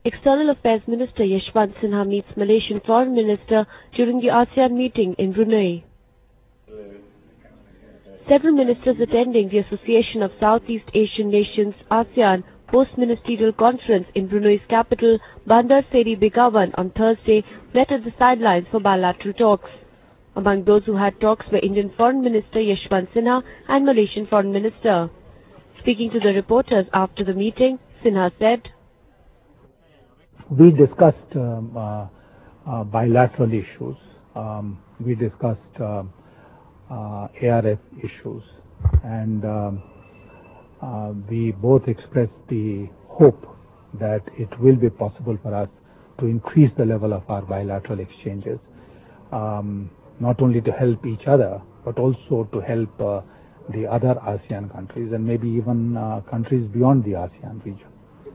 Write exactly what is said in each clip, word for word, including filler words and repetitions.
External Affairs Minister Yashwant Sinha meets Malaysian Foreign Minister during the ASEAN meeting in Brunei. Several ministers attending the Association of Southeast Asian Nations ASEAN post-ministerial conference in Brunei's capital, Bandar Seri Begawan, on Thursday met at the sidelines for bilateral talks. Among those who had talks were Indian Foreign Minister Yashwant Sinha and Malaysian Foreign Minister. Speaking to the reporters after the meeting, Sinha said, We discussed um, uh, uh, bilateral issues. Um, we discussed uh, uh, A R F issues, and um, uh, we both expressed the hope that it will be possible for us to increase the level of our bilateral exchanges, um, not only to help each other, but also to help uh, the other ASEAN countries and maybe even uh, countries beyond the ASEAN region.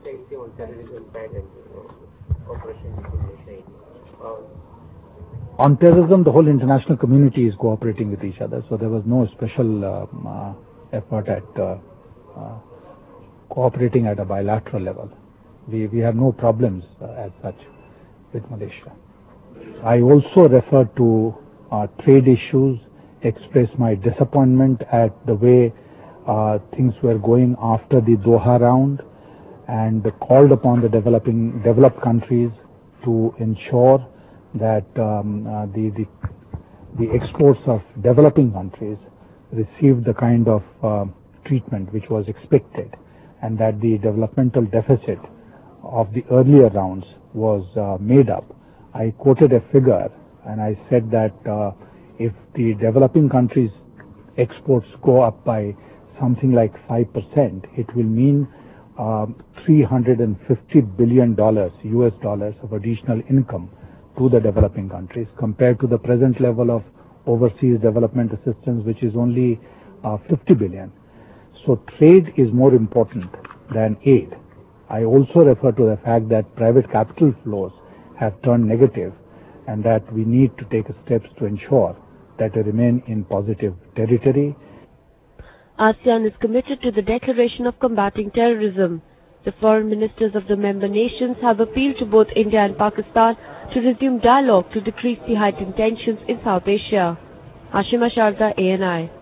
On terrorism, the whole international community is cooperating with each other, so there was no special um, uh, effort at uh, uh, cooperating at a bilateral level. We, we have no problems uh, as such with Malaysia. I also referred to uh, trade issues, expressed my disappointment at the way uh, things were going after the Doha round, and called upon the developing developed countries to ensure that um, uh, the, the the exports of developing countries received the kind of uh, treatment which was expected, and that the developmental deficit of the earlier rounds was uh, made up. I quoted a figure and I said that uh, if the developing countries' exports go up by something like five percent, it will mean uh, three hundred fifty billion dollars, U S dollars of additional income to the developing countries compared to the present level of overseas development assistance, which is only uh, fifty billion. So trade is more important than aid. I also refer to the fact that private capital flows have turned negative, and that we need to take steps to ensure that they remain in positive territory. ASEAN is committed to the declaration of combating terrorism. The foreign ministers of the member nations have appealed to both India and Pakistan to resume dialogue to decrease the heightened tensions in South Asia. Hashima Sharda, A N I.